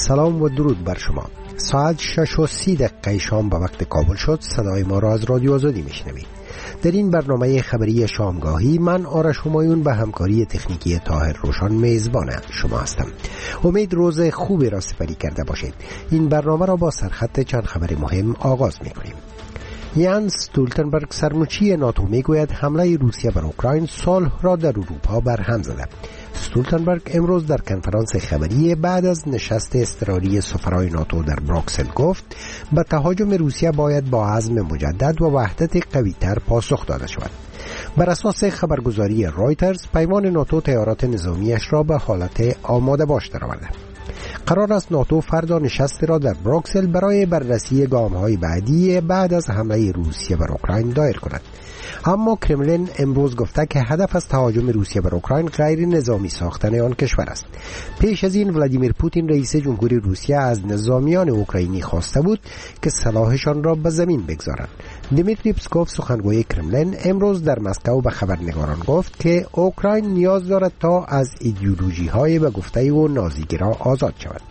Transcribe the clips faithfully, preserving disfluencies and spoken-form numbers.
سلام و درود بر شما. ساعت شش و سی دقیقه شام به وقت کابل شد. صدای ما را از رادیو آزادی میشنوید. در این برنامه خبری شامگاهی من آرش همایون به همکاری تکنیکی طاهر روشان میزبان شما هستم. امید روز خوبی را سپری کرده باشید. این برنامه را با سرخط چند خبر مهم آغاز میکنیم. یانس استولتنبرگ سرمنشی ناتو میگوید حمله روسیه بر اوکراین صلح را در اروپا برهم زده. استولتنبرگ امروز در کنفرانس خبری بعد از نشست اضطراری سفرای ناتو در بروکسل گفت به تهاجم روسیه باید با عزم مجدد و وحدت قوی‌تر پاسخ داده شود. بر اساس خبرگزاری رایترز پیمان ناتو تیارات نظامیش را به حالت آماده باش درآورده. قرار است ناتو فردا نشست را در بروکسل برای بررسی گام‌های بعدی بعد از حمله روسیه بر اوکراین دایر کند. اما کرملین امروز گفته که هدف از تهاجم روسیه بر اوکراین غیر نظامی ساختن آن کشور است. پیش از این ولادیمیر پوتین رئیس جمهوری روسیه از نظامیان اوکراینی خواسته بود که سلاحشان را به زمین بگذارند. دیمیتری پسکوف سخنگوی کرملین امروز در مسکو به خبرنگاران گفت که اوکراین نیاز دارد تا از ایدئولوژی‌های به گفته و نازیگرا آزاد شود.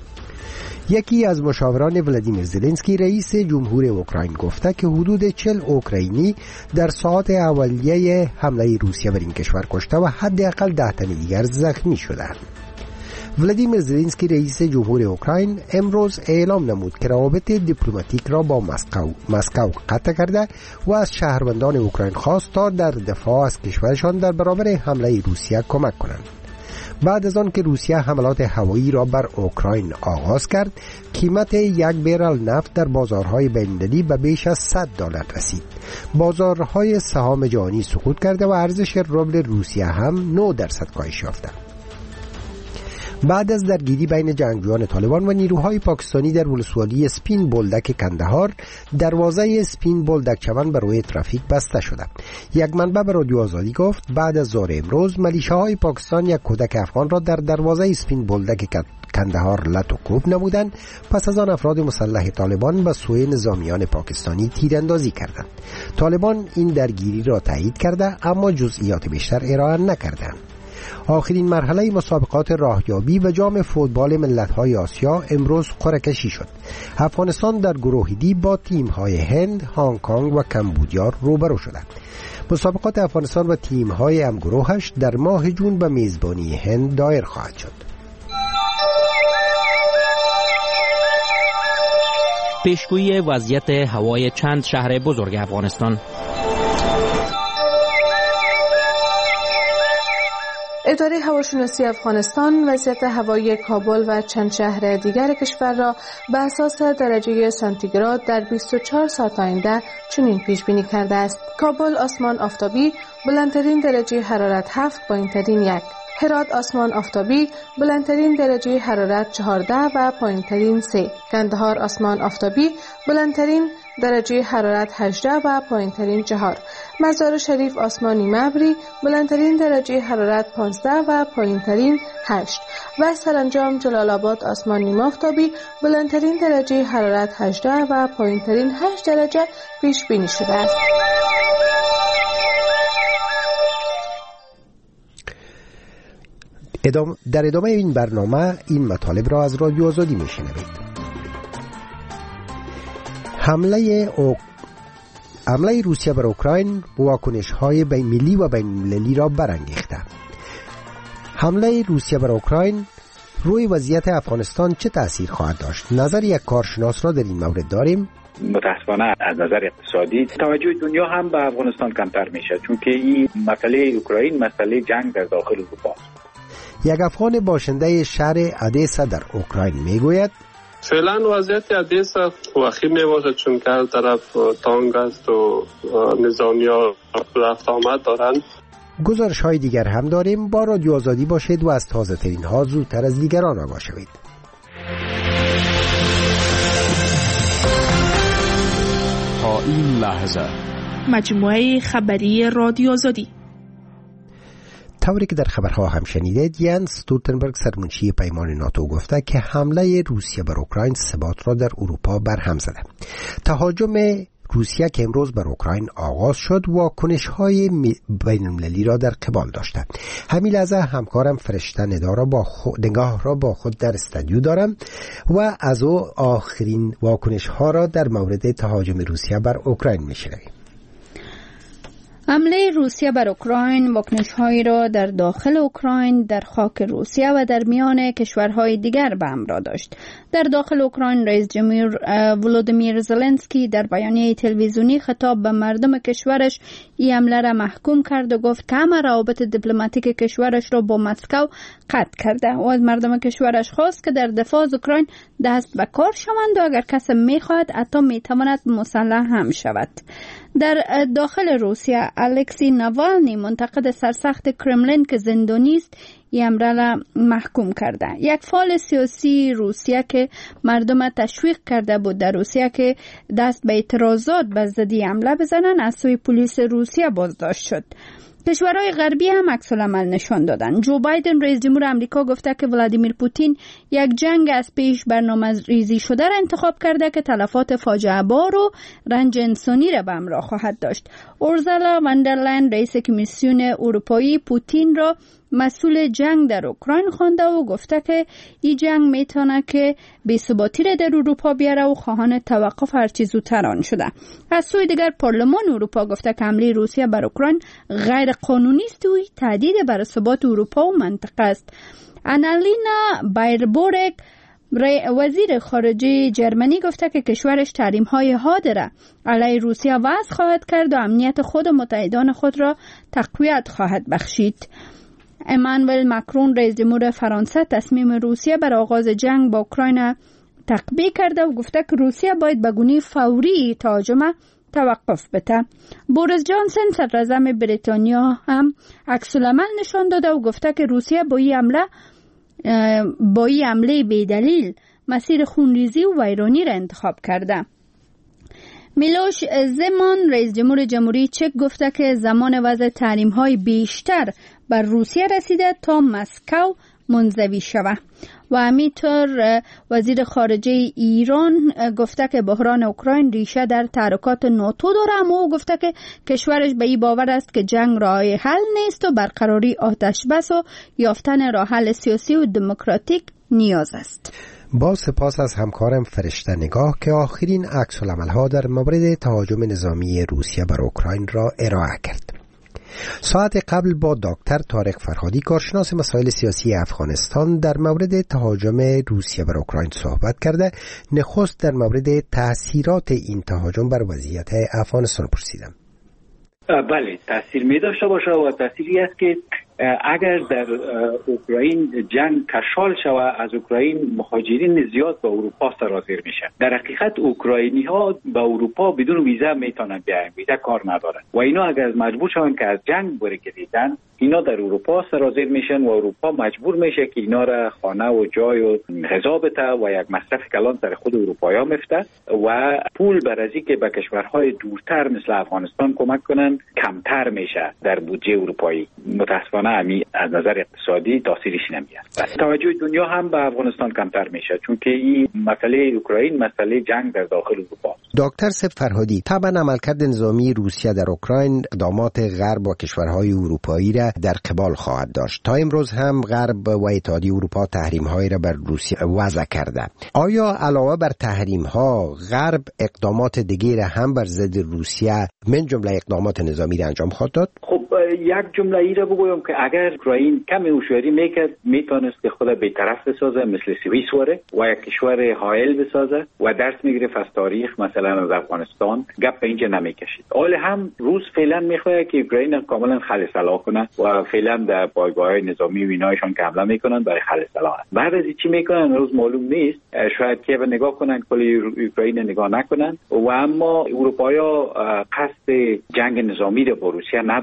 یکی از مشاوران ولادیمیر زلنسکی رئیس جمهور اوکراین گفته که حدود چهل اوکراینی در ساعات اولیه حمله روسیه بر این کشور کشته و حداقل ده تن دیگر زخمی شدند. ولادیمیر زلنسکی رئیس جمهور اوکراین امروز اعلام نمود که روابط دیپلماتیک را با مسکو مسکو قطع کرده و از شهروندان اوکراین خواست تا در دفاع از کشورشان در برابر حمله روسیه کمک کنند. بعد از آن که روسیه حملات هوایی را بر اوکراین آغاز کرد، قیمت یک بیرل نفت در بازارهای بین‌المللی به بیش از صد دلار رسید. بازارهای سهام جهانی سقوط کرده و ارزش روبل روسیه هم نه درصد کاهش یافته. بعد از درگیری بین جنگجویان طالبان و نیروهای پاکستانی در ولسوالی سپین بولدک کندهار، دروازه سپین بولدک چمن برای ترافیک بسته شده. یک منبع به رادیو آزادی گفت بعد از ظهر امروز ملیشه‌های پاکستان یک کودک افغان را در دروازه سپین بولدک کندهار لط و کوب نمودند. پس از آن افراد مسلح طالبان به سوی نظامیان پاکستانی تیراندازی کردند. طالبان این درگیری را تایید کرده اما جزئیات بیشتر ارائه نکردند. آخرین مرحله مسابقات راهیابی و جام فوتبال ملت‌های آسیا امروز قرعه کشی شد. افغانستان در گروه دی با تیم‌های هند، هنگ کنگ و کمبودیا روبرو شدند. مسابقات افغانستان و تیم‌های همگروهش در ماه جون به میزبانی هند دایر خواهد شد. پیشگویی وضعیت هوای چند شهر بزرگ افغانستان. اداره هواشناسی افغانستان وضعیت هوایی کابل و چند شهر دیگر کشور را به اساس درجه سانتیگراد در بیست و چهار ساعت آینده چنین پیش بینی کرده است: کابل آسمان آفتابی، بلندترین درجه حرارت هفت، پایینترین یک. هرات آسمان آفتابی، بلندترین درجه حرارت چهارده و پایینترین سه. قندهار آسمان آفتابی، بلندترین درجه حرارت هجده و پایینترین چهار. مزار شریف آسمانی مبری، بلندترین درجه حرارت پانزده و پایینترین هشت. و سرانجام جلال آباد آسمان نیم آفتابی، بلندترین درجه حرارت هجده و پایینترین هشت درجه پیش بینی شده است. ادام در ادامه این برنامه این مطالب را از رادیو آزادی میشنوید. حمله او... حمله روسیه بر اوکراین واکنش‌های بین‌المللی و بین‌المللی را برانگیخته. حمله روسیه بر اوکراین روی وضعیت افغانستان چه تأثیر خواهد داشت؟ نظر یک کارشناس را در این مورد داریم. متاسفانه از نظر اقتصادی توجه دنیا هم به افغانستان کمتر میشه، چون که این مسئله اوکراین مسئله جنگ در داخل اروپا است. یک افغان باشنده شهر ادیسا در اوکراین میگوید فعلا وضعیت ادیسا وخیم میباشد، چون که هر طرف تانگ است و نظامی ها رفت آمد دارند. گزارش های دیگر هم داریم. با رادیو آزادی باشید و از تازه ترین ها زودتر از دیگران آگاه شوید. تا این لحظه مجموعه خبری رادیو آزادی. طوری که در خبرها هم شنیدید، یانس استولتنبرگ سرمنشی پیمان ناتو گفته که حمله روسیه بر اوکراین ثبات را در اروپا برهم زده. تهاجم روسیه که امروز بر اوکراین آغاز شد واکنش‌های بین‌المللی را در قبال داشته. همین لحظه همکارم فرشته ندا را با خود نگاه را با خود در استودیو دارم و از او آخرین واکنش‌ها را در مورد تهاجم روسیه بر اوکراین می‌شنویم. حمله روسیه بر اوکراین واکنش‌هایی را در داخل اوکراین، در خاک روسیه و در میان کشورهای دیگر به همراه داشت. در داخل اوکراین رئیس جمهور ولودیمیر زلنسکی در بیانیه تلویزیونی خطاب به مردم کشورش این حمله را محکوم کرد و گفت که همه روابط دیپلماتیک کشورش را با مسکو قطع کرده و از مردم کشورش خواست که در دفاع از اوکراین دست به کار شوند و اگر کسی می‌خواهد حتی می‌تواند مسلح هم شود. در داخل روسیه الکسی ناوالنی منتقد سرسخت کرملین که زندانی است این حمله را محکوم کرده. یک فعال سیاسی روسیه که مردم تشویق کرده بود در روسیه که دست به اعتراضات به ضد حمله بزنند از سوی پلیس روسیه بازداشت شد. کشورهای غربی هم عکس العمل نشان دادند. جو بایدن رئیس جمهور آمریکا گفته که ولادیمیر پوتین یک جنگ از پیش برنامه‌ریزی شده را انتخاب کرده که تلفات فاجعه بار و رنج انسانی را به همراه خواهد داشت. اورسولا وان در لین رئیس کمیسیون اروپایی پوتین را مسئول جنگ در اوکراین خوانده و گفته که این جنگ میتونه که بی‌ثباتی را در اروپا بیاره و خواهان توقف هرچی زودتر آن شده. از سوی دیگر پارلمان اروپا گفته که حمله روسیه بر اوکراین غیر قانونی است و تهدید بر ثبات اروپا و منطقه است. آنالینا بایربورگ وزیر خارجه جرمنی گفته که کشورش تحریم‌های حاد را علیه روسیه وضع خواهد کرد و امنیت خود و متحدان خود را تقویت خواهد بخشید. امانوئل ماکرون رئیس جمهور فرانسه تصمیم روسیه بر آغاز جنگ با اوکراین تقبیه کرده و گفته که روسیه باید به گونه فوری تهاجم توقف بده. بوریس جانسن صدراعظم بریتانیا هم عکس العمل نشان داده و گفته که روسیه با این حمله با این حمله بی‌دلیل مسیر خونریزی و ویرانی را انتخاب کرده. میلوش زمان رئیس جمهور جمهوری چک گفته که زمان وضع تحریم‌های بیشتر بر روسیه رسیده تا مسکو منزوی شود. و همینطور وزیر خارجه ایران گفته که بحران اوکراین ریشه در تحرکات ناتو داره، اما او گفته که کشورش به این باور است که جنگ راه حل نیست و برقراری آتش بس و یافتن راه حل سیاسی و دموکراتیک نیاز است. با سپاس از همکارم فرشته نگاه که آخرین عکس العمل‌ها در مورد تهاجم نظامی روسیه بر اوکراین را ارائه کرد. ساعت قبل با دکتر طارق فرهادی کارشناس مسائل سیاسی افغانستان در مورد تهاجم روسیه بر اوکراین صحبت کرده. نخست در مورد تأثیرات این تهاجم بر وضعیت افغانستان پرسیدم. بله، تأثیر می داشته باشه و تأثیری است که اگر در اوکراین جنگ کشال شود از اوکراین مهاجرین زیاد به اروپا سرازیر میشن. در حقیقت اوکراینی ها به اروپا بدون ویزا میتونن بیاین، ویزا کار ندارن و اینا اگر مجبور شون که از جنگ برگردن اینا در اروپا سرازیر میشن و اروپا مجبور میشه که اینا را خانه و جای و غذا بده و یک مصرف کلان سر خود اروپایا میفته و پول برازی که به کشورهای دورتر مثل افغانستان کمک کنن کمتر میشه در بودجه اروپایی. متاسفانه امی از نظر اقتصادی تاثیرش نمیاد. توجه دنیا هم به افغانستان کمتر میشه چون که این مسئله اوکراین مسئله جنگ در داخل اروپا. دکتر سیف فرهادی، طبعا عملکرد نظامی روسیه در اوکراین اقدامات غرب و کشورهای اروپایی را در قبال خواهد داشت. تا امروز هم غرب و اتحادیه اروپا تحریم‌هایی را بر روسیه وضع کرده. آیا علاوه بر تحریم‌ها غرب اقدامات دیگری را هم بر ضد روسیه من جمله اقدامات نظامی را انجام خواهد داد؟ خب یک جمله ای را بگویم که اگر اوکراین کمی هوشیاری میکرد میتونست که خود بی‌طرف بسازه مثل سوئیس وره و یک کشور حائل بسازه و درس میگرفت از تاریخ مثلا از افغانستان، گپ به اینجا نمیکشید. حال هم روز فعلا میخواد که اوکراین کاملا خل سلاح کنه و فعلا در پایگاه‌های نظامی و اینایشان که حمله میکنن برای خل سلاح. بعد از چی میکنن روز معلوم نیست، شاید که نگاه کنن کلی اوکراین نگاه نکنن و اما اروپایا قصد جنگ نظامی را با روسیه ندارن.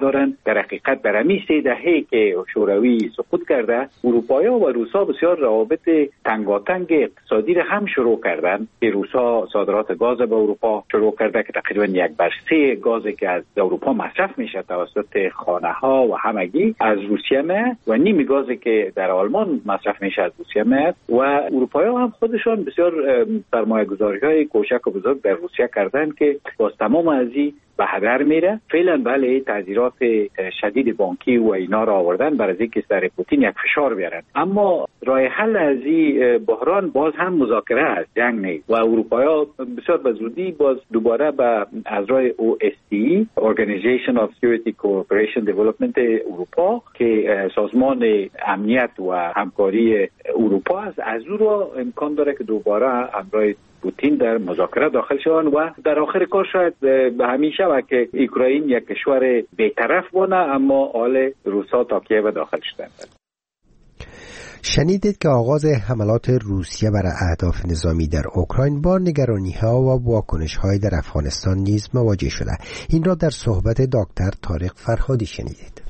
در حقیقت در همین سه دهه که شوروی سقوط کرده، اروپایی‌ها و روسا بسیار روابط تنگاتنگ اقتصادی را هم شروع کردند که روسا صادرات گاز به اروپا شروع کرده که تقریبا یک بر سه گازی که از اروپا مصرف میشه توسط خانه ها و همگی از روسیه میاد و نیم گازی که در آلمان مصرف میشه از روسیه میاد و اروپایی‌ها هم خودشان بسیار سرمایه‌گذاری‌های کوچک و بزرگ در روسیه کردن که باز تمام از این به هدر میره. فعلا بله تعذیرات شدید بانکی و اینا را آوردن برای اینکه سر پوتین یک فشار بیارن، اما راه حل از این بحران باز هم مذاکره است، جنگ نیست و اروپایی‌ها بسیار به زودی باز دوباره به اعضای او اس تی Organization of Security Cooperation Development اروپا که سازمان امنیت و همکاری اروپا است، از او را امکان داره که دوباره همراه پوتین در مذاکره داخل شوند و در آخر کار شاید به همین شود که اوکراین یک کشور بی‌طرف بونه اما حال روسا تا کیو داخل شدند. شنیدید که آغاز حملات روسیه بر اهداف نظامی در اوکراین با نگرانی‌ها و واکنش‌های در افغانستان نیز مواجه شده. این را در صحبت دکتر طارق فرهادی شنیدید.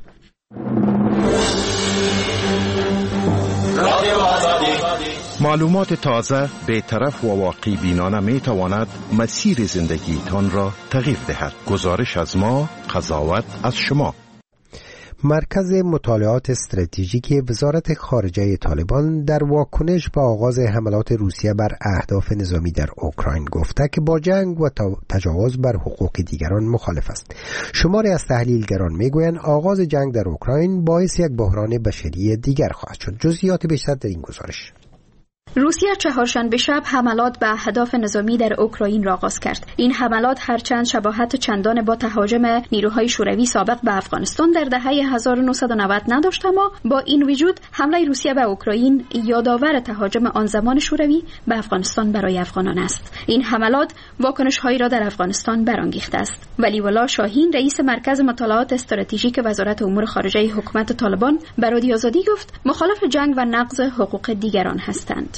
معلومات تازه، بی‌طرف و واقعی بینانه می تواند مسیر زندگیتان را تغییر دهد. گزارش از ما، قضاوت از شما. مرکز مطالعات استراتژیکی وزارت خارجه طالبان در واکنش به آغاز حملات روسیه بر اهداف نظامی در اوکراین گفته که با جنگ و تجاوز بر حقوق دیگران مخالف است. شماری از تحلیلگران میگویند آغاز جنگ در اوکراین باعث یک بحران بشری دیگر خواهد شد. جزئیات بیشتر در این گزارش. روسیه چهارشنبه شب حملات به اهداف نظامی در اوکراین را آغاز کرد. این حملات هرچند شباهت چندان با تهاجم نیروهای شوروی سابق به افغانستان در دهه هزار و نهصد و نود نداشت، اما با این وجود حمله روسیه به اوکراین یادآور تهاجم آن زمان شوروی به افغانستان برای افغانان است. این حملات واکنش‌هایی را در افغانستان برانگیخته است. ولی ولا شاهین، رئیس مرکز مطالعات استراتژیک وزارت امور خارجه حکومت طالبان، به رادیو آزادی گفت مخالف جنگ و نقض حقوق دیگران هستند.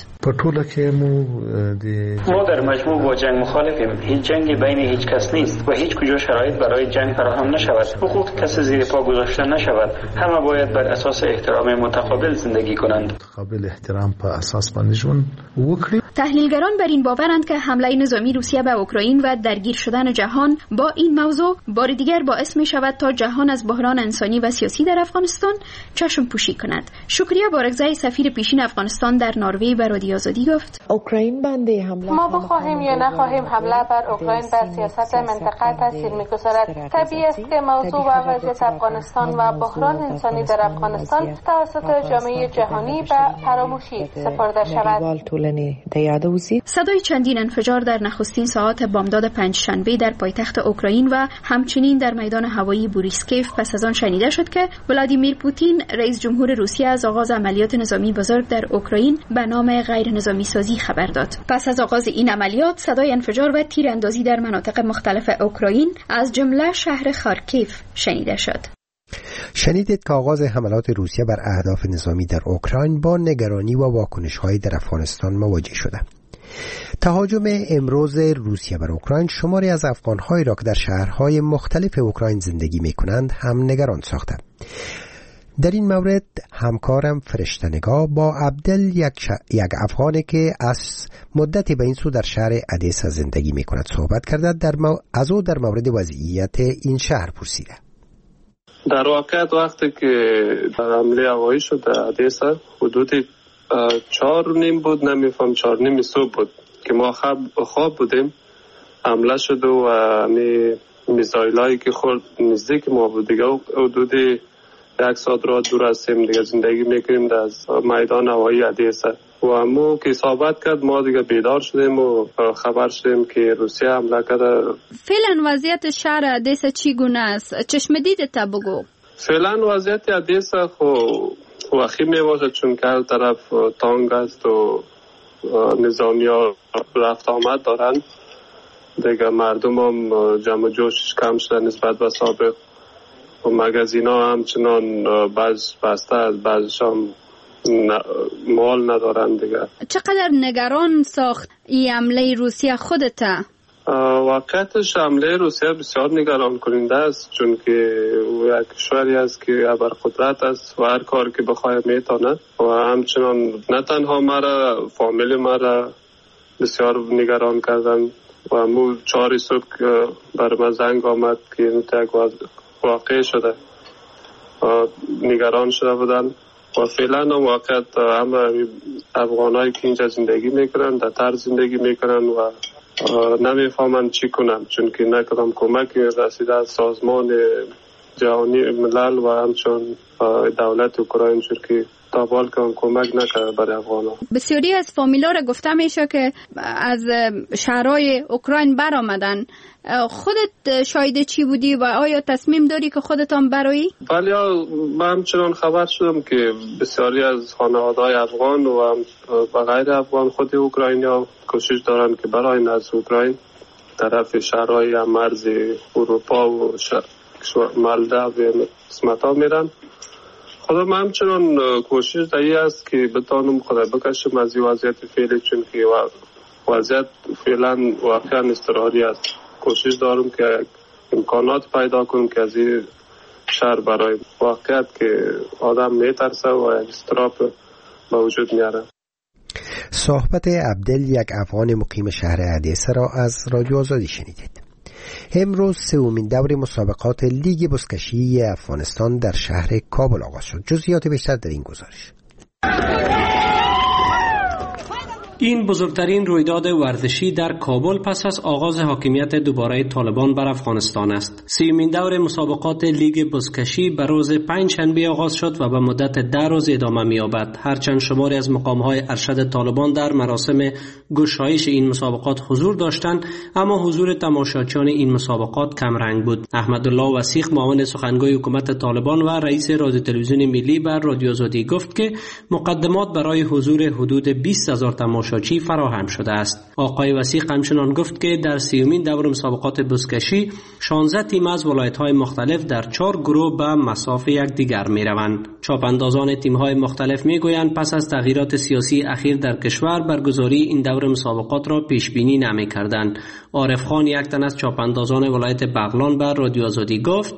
ما در مجموع با جنگ مخالفیم. هیچ جنگی بین هیچ کس نیست و هیچ کجا شرایط برای جنگ فراهم نشود. حقوق کسی زیر پا گذاشته نشود. همه باید بر اساس احترام متقابل زندگی کنند. قابل احترام په اساس باندې ژوند وکړي. تحلیلگران بر این باورند که حمله نظامی روسیه به اوکراین و درگیر شدن جهان با این موضوع بار دیگر باعث می شود تا جهان از بحران انسانی و سیاسی در افغانستان چشم پوشی کند. شکریه بارگزای، سفیر پیشین افغانستان در نروژ، به رادیو آزادی گفت اوکراین بنده حمله ما بخواهیم یا نخواهیم حمله بر اوکراین بر سیاست منطقه تاثیر می‌گذارد. طبیعی است که موضوع و وضعیت افغانستان و بحران انسانی در افغانستان توسط جامعه جهانی به فراموشی سپرده شود. صدای چندین انفجار در نخستین ساعات بامداد پنجشنبه در پایتخت اوکراین و همچنین در میدان هوایی بوریسکیف پس از آن شنیده شد که ولادیمیر پوتین، رئیس جمهور روسیه، از آغاز عملیات نظامی بزرگ در اوکراین به نام غیر نظامی سازی خبر داد. پس از آغاز این عملیات صدای انفجار و تیراندازی در مناطق مختلف اوکراین از جمله شهر خارکیف شنیده شد. شنیدید که آغاز حملات روسیه بر اهداف نظامی در اوکراین با نگرانی و واکنش‌های در افغانستان مواجه شده. تهاجم امروز روسیه بر اوکراین شماری از افغان‌هایی را که در شهرهای مختلف اوکراین زندگی می‌کنند هم نگران ساخته. در این مورد همکارم فرشته‌نگاه با عبدل یک, ش... یک افغانی که از مدتی به این سو در شهر ادیسا زندگی می کند صحبت کرده. در مو... از او در مورد وضعیت این شهر پرسیده. در واقعیت وقتی که حمله هوایی شد در ادیسا حدود چهار و نیم بود، نمیفهم چهار نیم صبح بود که ما خواب خواب بودیم، حمله شد و می میزایلایی که خورد نزدیک ما بود دیگه. حدود یک ساعت را دور هستیم دیگه، زندگی میکنیم در میدان هوایی ادیسا و ما که صحبت کرد ما دیگه بیدار شدیم و خبر شدیم که روسیه حمله کرده. فعلا وضعیت شهر ادیسا چگونه است؟ چشم دیدت بگو. فعلا وضعیت ادیسا خو وخیم میباشه چون که هر طرف تانگ است و نظامی ها رفت آمد دارن دیگه. مردم هم جمع جوشش کم شده نسبت به سابق و مگزین ها همچنان بعض بسته است، بعضش هم مال ندارن دیگه. چقدر نگران ساخت این حمله روسیه خودت؟ واقعیتش حمله روسیه بسیار نگران کننده است، چون که یک کشوری است که ابرقدرت است و هر کار که بخواد میتونه و همچنان نه تنها مرا، فامیل مرا بسیار نگران کردن و مو چهار صبح بر ما زنگ آمد که یک واقع شده و نگران شده بودن و فعلا هم واقعیت همه افغانایی که اینجا زندگی میکنن در طرز زندگی میکنن و نمیفهمن چی کنن، چون که نکدام کمک رسیده از سازمان جهانی ملل و همچون دولت اوکراین، چون که تا بال که کمک نکرده برای افغانان. بسیاری از فامیلا را گفته میشه که از شهرهای اوکراین برآمدن. خودت شاهد چی بودی و آیا تصمیم داری که خودت هم برایی؟ بله، من همچنان خبر شدم که بسیاری از خانواده‌های افغان و غیر افغان خود اوکراینیا کوشش دارن که برای از اوکراین طرف شهرهای مرز اروپا و مالدو و قسمت‌ها میرن. خدا من همچنان کوشش دایی است که بتانم خدا بکشم از این وضعیت فعلی، چون که وضعیت فعلا واقعا اضطراری است. کوشش دارم که امکانات پیدا کنم که از این شهر برای واقعیت که آدم میترسه و اضطراب به وجود میاره. صحبت عبدل، یک افغان مقیم شهر ادیسه را از رادیو آزادی شنیدید. امروز سومین دور مسابقات لیگ بزکشی افغانستان در شهر کابل آغاز شد. جزئیات بیشتر در این گزارش. این بزرگترین رویداد ورزشی در کابل پس از آغاز حاکمیت دوباره طالبان بر افغانستان است. سیومین دور مسابقات لیگ بزکشی به روز پنجشنبه آغاز شد و به مدت ده روز ادامه می‌یابد. هرچند شماری از مقام‌های ارشد طالبان در مراسم گشایش این مسابقات حضور داشتند، اما حضور تماشاچیان این مسابقات کم رنگ بود. احمدالله وثیق، معاون سخنگوی حکومت طالبان و رئیس رادیو تلویزیون ملی بر رادیو آزادی گفت که مقدمات برای حضور حدود بیست هزار تماشاچی چی فراهم شده است. آقای وثیق همچنان گفت که در سیومین دور مسابقات بزکشی شانزده تیم از ولایت‌های مختلف در چهار گروه به مساف یکدیگر می‌روند. چاپاندازان تیم‌های مختلف می‌گویند پس از تغییرات سیاسی اخیر در کشور برگزاری این دور مسابقات را پیش‌بینی نمی‌کردند. عارف خان، یک تن از چاپاندازان ولایت بغلان بر رادیو آزادی گفت: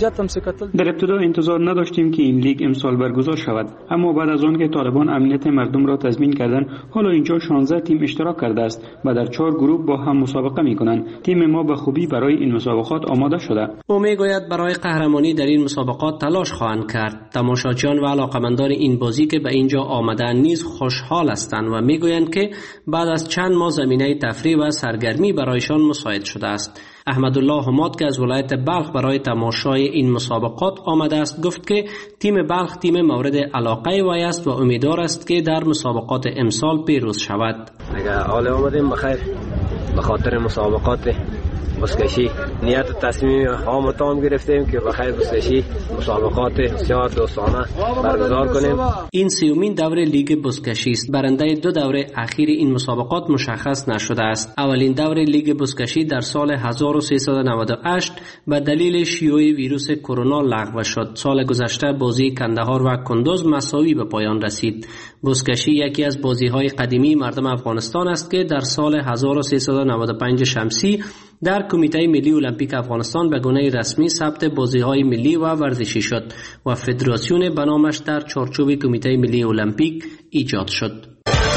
در ابتدا انتظار نداشتیم که این لیگ امسال برگزار شود، اما بعد از آن که طالبان امنیت مردم را تضمین کردند، حالا اینجا شانزده تیم اشتراک کرده است و در چهار گروه با هم مسابقه می‌کنند. تیم ما به خوبی برای این مسابقات آماده شده. او میگوید برای قهرمانی در این مسابقات تلاش خواهند کرد. تماشاچیان و علاقه‌مندان این بازی که به اینجا آمدند نیز خوشحال هستند و میگویند که بعد از چند ماه زمینه تفریح و سرگرمی برایشان مساعد شده است. احمدالله حماد که از ولایت بلخ برای تماشای این مسابقات آمده است گفت که تیم بلخ تیم مورد علاقه وی است و امیدوار است که در مسابقات امسال پیروز شود. اگر حال آمدیم بخیر به خاطر مسابقات بزکشی نیت تصمیم هام و تام گرفتیم که بخیر بزکشی مسابقات بسیار دوستانه برگزار کنیم. این سیومین دور لیگ بزکشی است. برنده دو دوره اخیر این مسابقات مشخص نشده است. اولین دور لیگ بزکشی در سال هزار و سیصد و نود و هشت به دلیل شیوع ویروس کرونا لغو شد. سال گذشته بازی کندهار و کندوز مساوی به پایان رسید. بزکشی یکی از بازی‌های قدیمی مردم افغانستان است که در سال هزار و سیصد و نود و پنج شمسی در کمیته ملی المپیک افغانستان به گونه رسمی ثبت بازی‌های ملی و ورزشی شد و فدراسیون به نامش در چارچوب کمیته ملی المپیک ایجاد شد.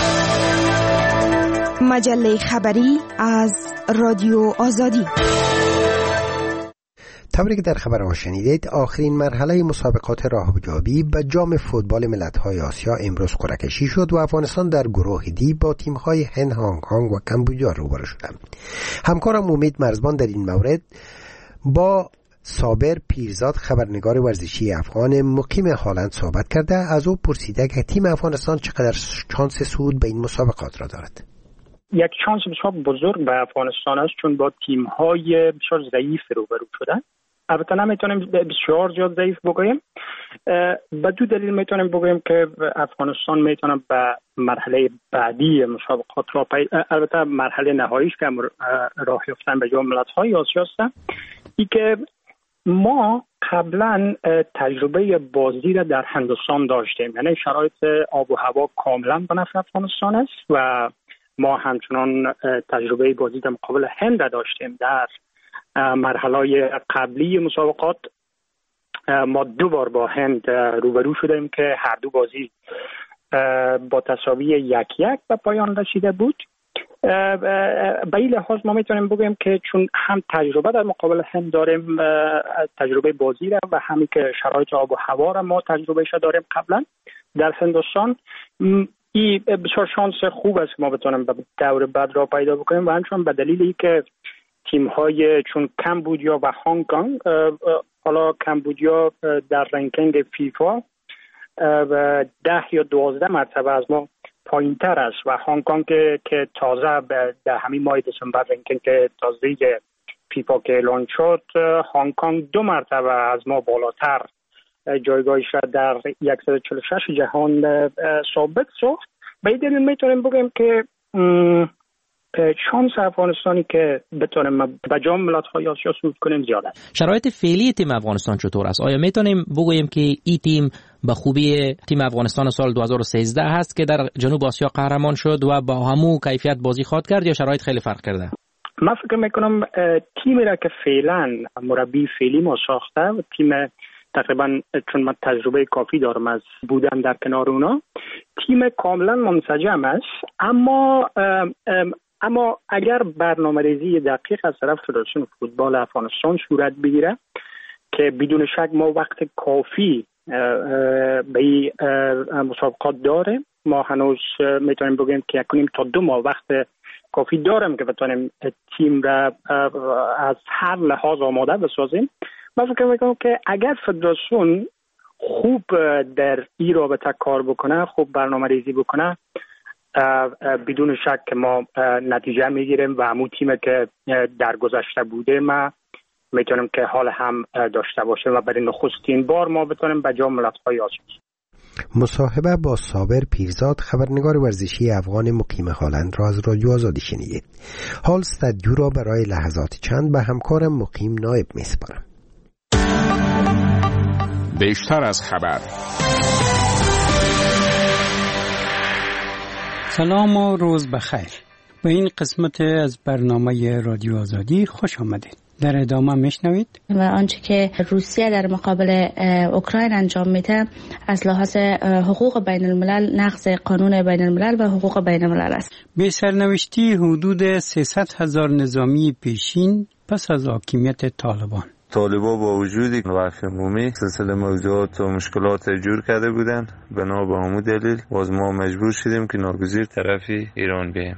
مجله خبری از رادیو آزادی. طوری که در خبر ها شنیدید، آخرین مرحله مسابقات راهیابی به جام فوتبال ملت‌های آسیا امروز قرعه کشی شد و افغانستان در گروه دی با تیم‌های هند، هنگ کنگ و کمبودجا روبرو شد. همکارم امید مرزبان در این مورد با صابر پیرزاد، خبرنگار ورزشی افغان مقیم هالند، صحبت کرده. از او پرسیده که تیم افغانستان چقدر شانس صعود به این مسابقات را دارد. یک شانس بسیار بزرگ به افغانستان است، چون با تیم‌های بسیار ضعیف روبرو شدن. البته نمیتونیم بسیار زیاد ضعیف بگوییم. به دو دلیل میتونیم بگوییم که افغانستان میتونه به مرحله بعدی مسابقات را پی... البته مرحله نهاییش که راه یافتن به جام ملت‌های آسیا است. این که ما قبلا تجربه بازی را در هندوستان داشتیم، یعنی شرایط آب و هوا کاملا به نفع افغانستان است و ما همچنان تجربه بازی در مقابل هند داشتیم. در مرحله قبلی مسابقات ما دو بار با هند روبرو شدیم که هر دو بازی با تساوی یک یک به پایان رسیده بود. به این لحاظ ما میتونیم بگیم که چون هم تجربه در مقابل هند داریم، تجربه بازی را و همین که شرایط آب و هوا را ما تجربهش داریم قبلا در هندوستان، این بسیار شانس خوب است که ما بتونیم به دور بعد را پیدا بکنیم و همچنان به دلیلی که تیم های چون کمبودیا و هنگ کنگ، حالا کمبودیا در رنکینگ فیفا و ده یا دوازده مرتبه از ما پایین تر است و هنگ کنگ که تازه در همین ماه دسامبر رنکینگ تازه فیفا که اعلان شد، هنگ کنگ دو مرتبه از ما بالاتر جایگاهش را در صد و چهل و شش جهان ثابت ساخت. به این دلیل میتونیم بگیم که شانس افغانستانی که بتونیم به جام ملت‌های آسیا صعود کنیم زیاده است. شرایط فعلی تیم افغانستان چطور است؟ آیا میتونیم بگوییم که این تیم به خوبی تیم افغانستان سال دو هزار و سیزده هست که در جنوب آسیا قهرمان شد و با همو کیفیت بازی خواهد کرد یا شرایط خیلی فرق کرده؟ من فکر میکنم تیمی را که فعلا مربی فعلی ما ساخته و تیم تقریبا، چون من تجربه کافی دارم از بودن در کنار اونا، تیم کاملا منسجم است. اما ام ام اما اگر برنامه‌ریزی دقیق از طرف فدراسیون فوتبال افغانستان صورت بگیره که بدون شک ما وقت کافی به این مسابقات داره، ما هنوز میتونیم بگیم که یکنیم تا دو ماه وقت کافی داریم که بتونیم تیم را از هر لحاظ آماده بسازیم. من فکر میکنم که اگر فدراسیون خوب در این رابطه کار بکنه، خوب برنامه‌ریزی بکنه، بدون شک که ما نتیجه میگیریم و همون تیم که در گذشته بوده ما میتونیم که حال هم داشته باشیم و برای نخستین بار ما بتونیم به جام ملت‌های آسیا. مصاحبه با صابر پیرزاد، خبرنگار ورزشی افغان مقیم هالند را از رادیو آزادی شنیدید. حال استودیو را برای لحظات چند به همکارم مقیم نایب میسپارم. بیشتر از خبر. سلام و روز بخیر. به این قسمت از برنامه رادیو آزادی خوش آمدید. در ادامه میشنوید و آنچه که روسیه در مقابل اوکراین انجام میده از لحاظ حقوق بین الملل نقض قانون بین الملل و حقوق بین الملل است. به سرنوشتی حدود سیصد هزار نظامی پیشین پس از حاکمیت طالبان. طالبا با وجودی وقت عمومی سلسله موضوعات و مشکلات جور کرده بودن، بنا به همون دلیل باز ما مجبور شدیم که ناگزیر طرفی ایران بیاییم.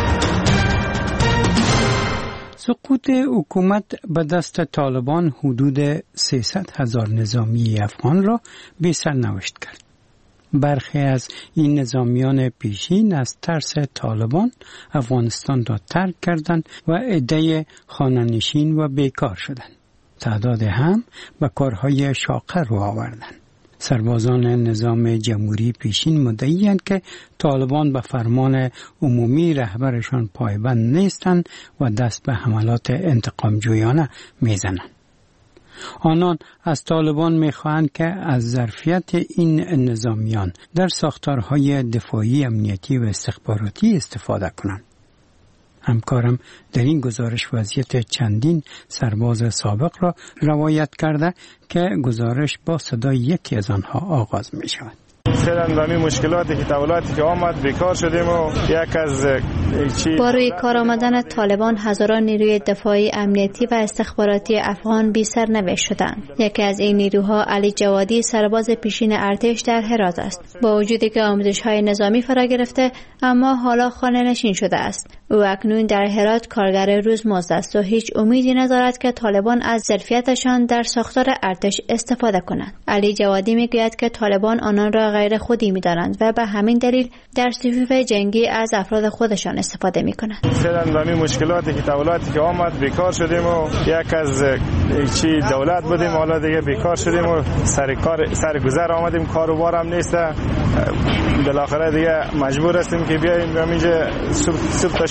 سقوط حکومت به دست طالبان حدود سیصد هزار نظامی افغان را به سرنوشت کرد. برخی از این نظامیان پیشین از ترس طالبان افغانستان را ترک کردند و عده خانه‌نشین و بیکار شدند. تعداد هم به کارهای شاقه رو آوردند. سربازان نظام جمهوری پیشین مدعی‌اند که طالبان به فرمان عمومی رهبرشان پایبند نیستند و دست به حملات انتقام جویانه میزنند. آنان از طالبان میخواهند که از ظرفیت این نظامیان در ساختارهای دفاعی، امنیتی و استخباراتی استفاده کنند. همکارم در این گزارش وضعیت چندین سرباز سابق را روایت کرده که گزارش با صدای یکی از آنها آغاز می شود. فعلا با این مشکلاتی که تحولاتی که آمد بیکار شدیم و یک از چی با روی کار آمدن طالبان هزاران نیروی دفاعی، امنیتی و استخباراتی افغان بی سرنوشت شدند. یکی از این نیروها علی جوادی، سرباز پیشین ارتش در هرات است. با وجودی که آموزش‌های نظامی فرا گرفته اما حالا خانه نشین شده است. او اکنون در هرات کارگر روزمزد است و هیچ امیدی ندارد که طالبان از ظرفیتشان در ساختار ارتش استفاده کنند. علی جوادی میگوید که طالبان آنان را غیر خودی می‌دانند و به همین دلیل در صفوف جنگی از افراد خودشان استفاده می‌کنند. فعلا با این مشکلاتی که تحولاتی که آمد بیکار شدیم و یک از چی دولت بودیم، حالا دیگه بیکار شدیم و سر کار سر گذر آمدیم، کار و بارم نیست. بالاخره دیگه مجبور هستیم که بیایم همینجا صبح تا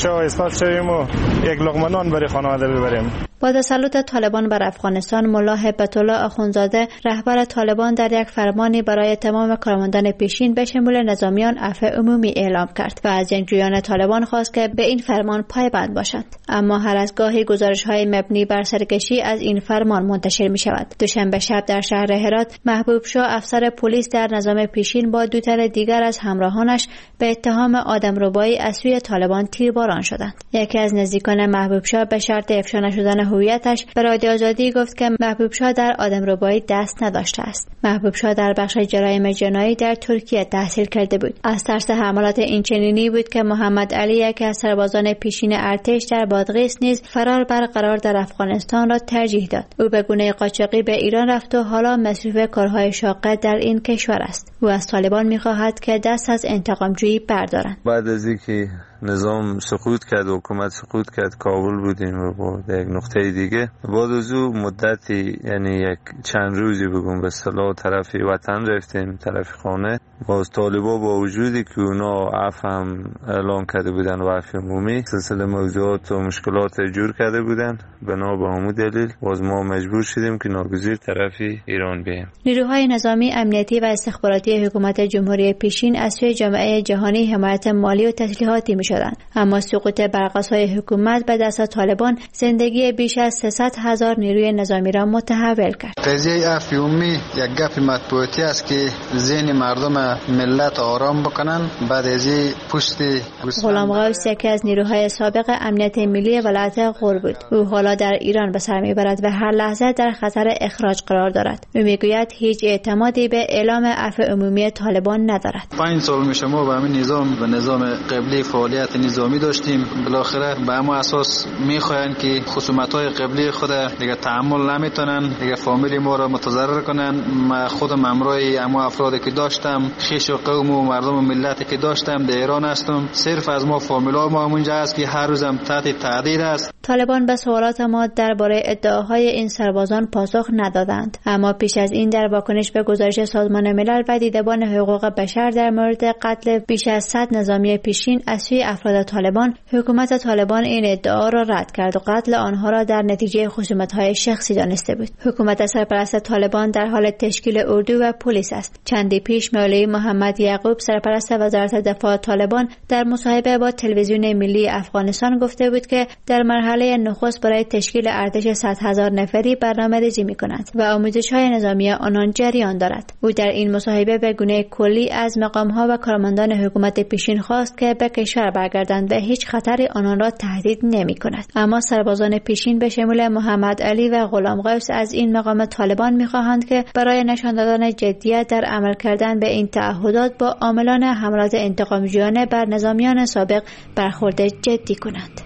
شو استاد شویم و یک لقمه نان برای خانواده ببریم. با تسلط طالبان بر افغانستان، ملا هیبت الله آخونزاده رهبر طالبان در یک فرمانی برای تمام کارمندان پیشین به شمول نظامیان عفو عمومی اعلام کرد و از جنگجویان طالبان خواست که به این فرمان پایبند باشند. اما هر از گاهی گزارش‌های مبنی بر سرکشی از این فرمان منتشر می‌شود. دوشنبه شب در شهر هرات، محبوب شاه افسر پلیس در نظام پیشین با دو تن دیگر از همراهانش به اتهام آدمربایی از سوی طالبان تیرباران شدند. یکی از نزدیکان محبوب شاه به شرط افشا نشدن هویتش به رادیو آزادی گفت که محبوب شاه در آدمربایی دست نداشته است. محبوب شاه در بخش جرایم جنایی در ترکیه تحصیل کرده بود. از ترس حملات اینچنینی بود که محمد علی، یکی از سربازان پیشین ارتش در بادغیس، نیز فرار برقرار در افغانستان را ترجیح داد. او به گونه قاچاقی به ایران رفت و حالا مصروف کارهای شاقه در این کشور است. او از طالبان می‌خواهد که دست از انتقام‌جویی بردارند. بعد از اینکه نظام سقوط کرد و حکومت سقوط کرد، کابل بودیم و با یک نقطه دیگه بعد از او مدتی، یعنی یک چند روزی بگم به اصطلاح طرف وطن رفتیم، طرف خانه. باز طالبا با وجودی که اونا عفو هم اعلام کرده بودن و عفو عمومی، سلسله موضوعات و مشکلات جور کرده بودن، بنا به همون دلیل باز ما مجبور شدیم که ناگزیر طرف ایران بیاییم. نیروهای نظامی، امنیتی و استخباراتی حکومت جمهوری پیشین از سوی جامعه جهانی حمایت مالی و تسلیحاتی می‌شدند، اما سقوط برق‌های حکومت به دست طالبان زندگی بیش از سیصد هزار نیروی نظامی را متحول کرد. قضیه عفو عمومی یک گپ مطبوعاتی است که ذهن مردم ملت آرام بکنن. بعد از این پشت غلام غوث، یکی از نیروهای سابق امنیت ملی ولایت غور بود. او حالا در ایران به سر میبرد و هر لحظه در خطر اخراج قرار دارد. او میگوید هیچ اعتمادی به اعلام عفو عمومی طالبان ندارد. پنج سال میشه ما به همین نظام و نظام قبلی فعالیت نظامی داشتیم. بالاخره به همون اساس میخواین که خصومت‌های قبلی خود دیگه تحمل نمیتونن، دیگه فامیلی ما را متضرر کنن. من خودم امروی همون افرادی که داشتم، خیش و قوم و مردم و ملتی که داشتم در ایران هستم. صرف از ما فامیلا ما اونجا است که هر روزم تحت تهدید است. طالبان به سوالات ما درباره ادعاهای این سربازان پاسخ ندادند، اما پیش از این در واکنش به گزارش سازمان ملل و دیدبان حقوق بشر در مورد قتل بیش از صد نظامی پیشین از سوی افراد طالبان، حکومت طالبان این ادعا را رد کرد و قتل آنها را در نتیجه خصومت‌های شخصی دانسته بود. حکومت سرپرست طالبان در حال تشکیل اردو و پلیس است. چندی پیش مولوی محمد یعقوب، سرپرست وزارت دفاع طالبان، در مصاحبه با تلویزیون ملی افغانستان گفته بود که در مرحله نخست برای تشکیل ارتش صد هزار نفری برنامه‌ریزی می‌کند و آموزش‌های نظامی آنان جریان دارد. او در این مصاحبه به گونه کلی از مقام‌ها و کارمندان حکومت پیشین خواست که به کشور برگردند و هیچ خطری آنان را تهدید نمی‌کند. اما سربازان پیشین به شمول محمد علی و غلام غوث از این مقام طالبان می‌خواهند که برای نشان دادن جدیت در عمل کردن به این تعهدات با عاملان حملات انتقام‌جویانه بر نظامیان سابق برخورد جدی کنند.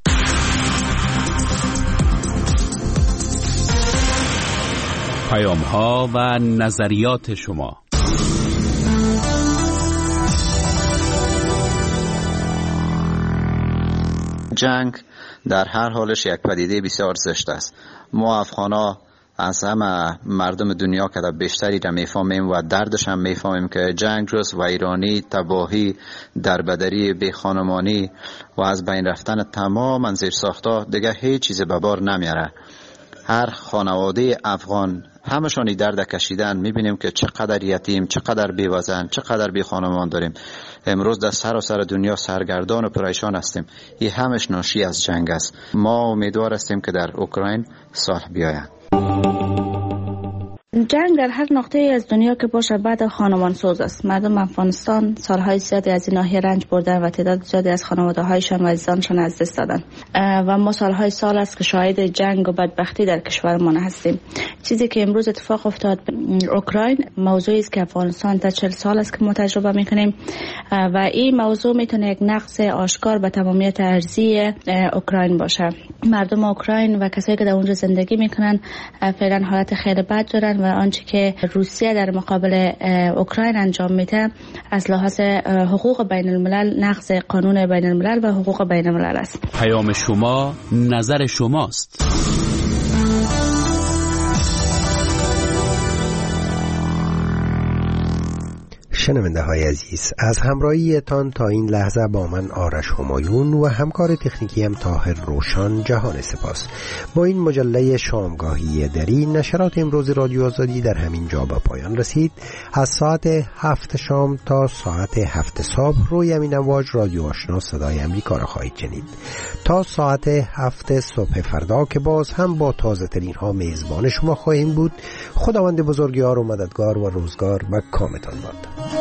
پیام‌ها و نظریات شما. جنگ در هر حالش یک پدیده بسیار زشت است. ما افغانا از همه مردم دنیا که بیشتری را میفهمیم و دردش هم میفهمیم که جنگ روز ویرانی، تباهی، دربدری، بیخانمانی و از بین رفتن تمام زیرساخت‌ها دیگه هیچ چیز به بار نمیاره. هر خانواده افغان همشانی درد کشیدن. میبینیم که چقدر یتیم، چقدر بیوزن، چقدر بی خانمان داریم. امروز در سراسر دنیا سرگردان و پریشان هستیم. این همش ناشی از جنگ است. ما امیدوار هستیم که در اوکراین صلح بیاید. جنگ در هر نقطه از دنیا که باشه بعد خانمان سوز است. مردم افغانستان سالهای زیادی از این ناحیه رنج بردن و تعداد زیادی از خانواده هایشان و عزیزانشان از دست دادن و ما سالهای سال است که شاهد جنگ و بدبختی در کشورمان هستیم. چیزی که امروز اتفاق افتاد اوکراین موضوعی است که افغانستان تا چهل سال است که ما تجربه میکنیم و این موضوع میتونه یک نقض آشکار به تمامیت ارضی اوکراین باشه. مردم اوکراین و کسایی که در اونجا زندگی میکنن فعلا حالت خیلی بد دارن و آنچه که روسیه در مقابل اوکراین انجام میده از لحاظ حقوق بین الملل نقض قانون بین الملل و حقوق بین الملل است. پیام شما، نظر شماست. شنونده های عزیز، از همراهی تان تا این لحظه با من آرش همایون و همکار تکنیکی هم طاهر روشان جهان سپاس. با این مجله شامگاهی دری نشرات امروز رادیو آزادی در همین جا به پایان رسید. از ساعت هفت شام تا ساعت هفت صبح روی همین امواج رادیو آشنا صدای امریکا را خواهید شنید تا ساعت هفت صبح فردا که باز هم با تازه ترین ها میزبان شما خواهیم بود. خداوند بزرگوار و مددگار و روزگار به کامتان باد.